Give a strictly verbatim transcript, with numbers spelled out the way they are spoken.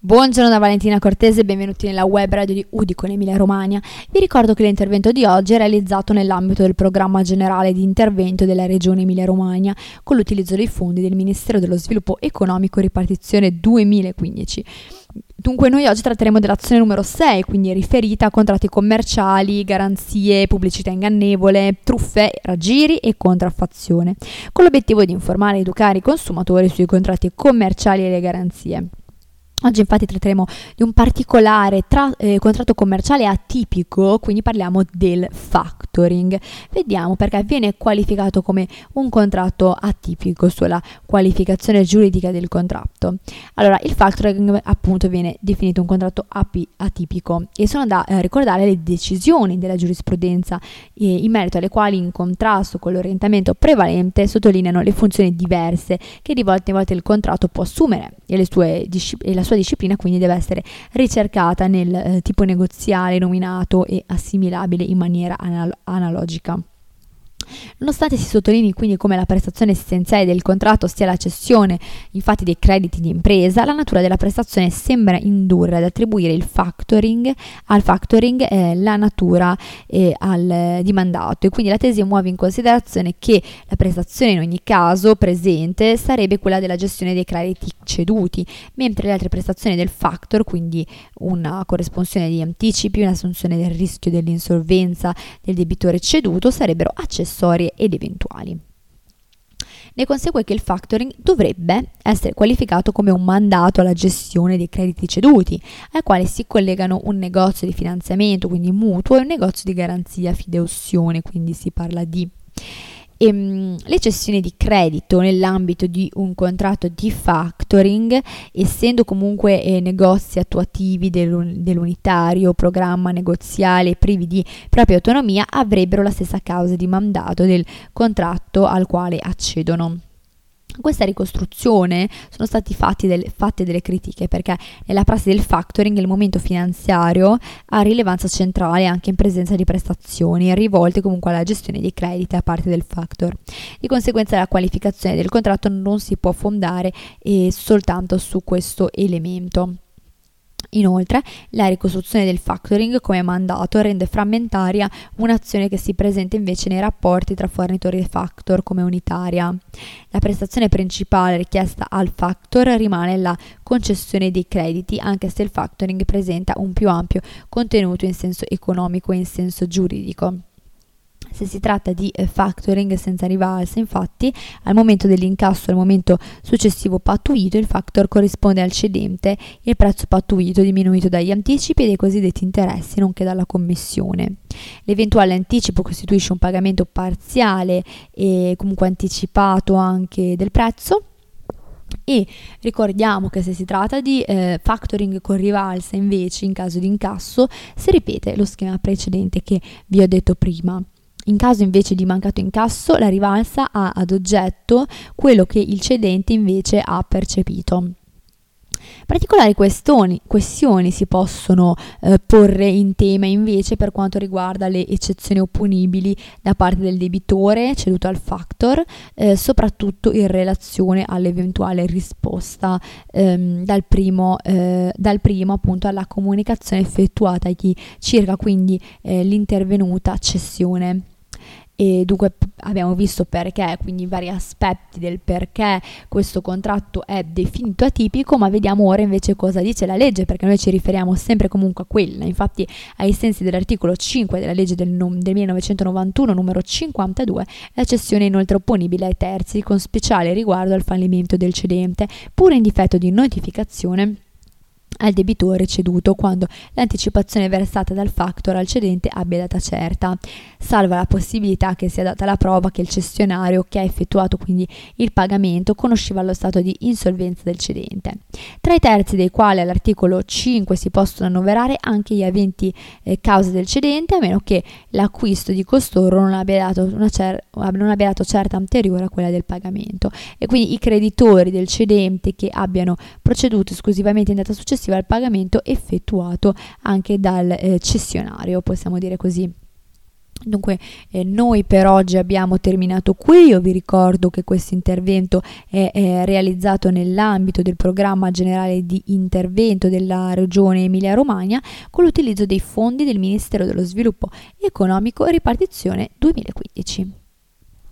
Buongiorno da Valentina Cortese e benvenuti nella web radio di Udicon Emilia Romagna. Vi ricordo che l'intervento di oggi è realizzato nell'ambito del programma generale di intervento della Regione Emilia Romagna con l'utilizzo dei fondi del Ministero dello Sviluppo Economico ripartizione duemilaquindici. Dunque noi oggi tratteremo dell'azione numero sei, quindi riferita a contratti commerciali, garanzie, pubblicità ingannevole, truffe, raggiri e contraffazione, con l'obiettivo di informare e educare i consumatori sui contratti commerciali e le garanzie. Oggi infatti tratteremo di un particolare tra, eh, contratto commerciale atipico, quindi parliamo del factoring. Vediamo perché viene qualificato come un contratto atipico sulla qualificazione giuridica del contratto. Allora, il factoring appunto viene definito un contratto api- atipico e sono da eh, ricordare le decisioni della giurisprudenza eh, in merito alle quali, in contrasto con l'orientamento prevalente, sottolineano le funzioni diverse che di volta in volta il contratto può assumere e, le sue discipline e la sua disciplina quindi deve essere ricercata nel eh, tipo negoziale nominato e assimilabile in maniera anal- analogica. Nonostante si sottolinei quindi come la prestazione essenziale del contratto sia la cessione infatti dei crediti di impresa, la natura della prestazione sembra indurre ad attribuire il factoring al factoring eh, la natura eh, al, di mandato, e quindi la tesi muove in considerazione che la prestazione in ogni caso presente sarebbe quella della gestione dei crediti ceduti, mentre le altre prestazioni del factor, quindi una corresponsione di anticipi, un'assunzione del rischio dell'insolvenza del debitore ceduto, sarebbero accessorie ed eventuali. Ne consegue che il factoring dovrebbe essere qualificato come un mandato alla gestione dei crediti ceduti, al quale si collegano un negozio di finanziamento, quindi mutuo, e un negozio di garanzia fideussione, quindi si parla di E, le cessioni di credito nell'ambito di un contratto di factoring, essendo comunque eh, negozi attuativi dell'un- dell'unitario programma negoziale privi di propria autonomia, avrebbero la stessa causa di mandato del contratto al quale accedono. A questa ricostruzione sono stati fatti del, fatte delle critiche, perché nella prassi del factoring il momento finanziario ha rilevanza centrale anche in presenza di prestazioni rivolte comunque alla gestione dei crediti da parte del factor. Di conseguenza la qualificazione del contratto non si può fondare eh, soltanto su questo elemento. Inoltre, la ricostruzione del factoring come mandato rende frammentaria un'azione che si presenta invece nei rapporti tra fornitori e factor come unitaria. La prestazione principale richiesta al factor rimane la concessione dei crediti, anche se il factoring presenta un più ampio contenuto in senso economico e in senso giuridico. Se si tratta di eh, factoring senza rivalsa, infatti, al momento dell'incasso e al momento successivo pattuito, il factor corrisponde al cedente e il prezzo pattuito diminuito dagli anticipi e dai cosiddetti interessi, nonché dalla commissione. L'eventuale anticipo costituisce un pagamento parziale e comunque anticipato anche del prezzo. E ricordiamo che se si tratta di eh, factoring con rivalsa, invece, in caso di incasso, si ripete lo schema precedente che vi ho detto prima. In caso invece di mancato incasso, la rivalsa ha ad oggetto quello che il cedente invece ha percepito. Particolari questioni, questioni si possono eh, porre in tema invece per quanto riguarda le eccezioni opponibili da parte del debitore ceduto al factor, eh, soprattutto in relazione all'eventuale risposta ehm, dal primo, eh, dal primo appunto alla comunicazione effettuatagli circa quindi eh, l'intervenuta cessione. E dunque abbiamo visto perché, quindi vari aspetti del perché questo contratto è definito atipico, ma vediamo ora invece cosa dice la legge, perché noi ci riferiamo sempre comunque a quella. Infatti, ai sensi dell'articolo cinque della legge del, del millenovecentonovantuno numero cinquantadue, la cessione è inoltre opponibile ai terzi con speciale riguardo al fallimento del cedente, pure in difetto di notificazione al debitore ceduto, quando l'anticipazione versata dal factor al cedente abbia data certa, salva la possibilità che sia data la prova che il cessionario che ha effettuato quindi il pagamento conosceva lo stato di insolvenza del cedente. Tra i terzi, dei quali all'articolo cinque si possono annoverare anche gli aventi eh, causa del cedente, a meno che l'acquisto di costoro non abbia dato una cer- non abbia dato certa anteriore a quella del pagamento, e quindi i creditori del cedente che abbiano proceduto esclusivamente in data successiva al pagamento effettuato anche dal eh, cessionario, possiamo dire così. Dunque, eh, noi per oggi abbiamo terminato qui. Io vi ricordo che questo intervento è, è realizzato nell'ambito del programma generale di intervento della Regione Emilia-Romagna con l'utilizzo dei fondi del Ministero dello Sviluppo Economico e Ripartizione duemilaquindici.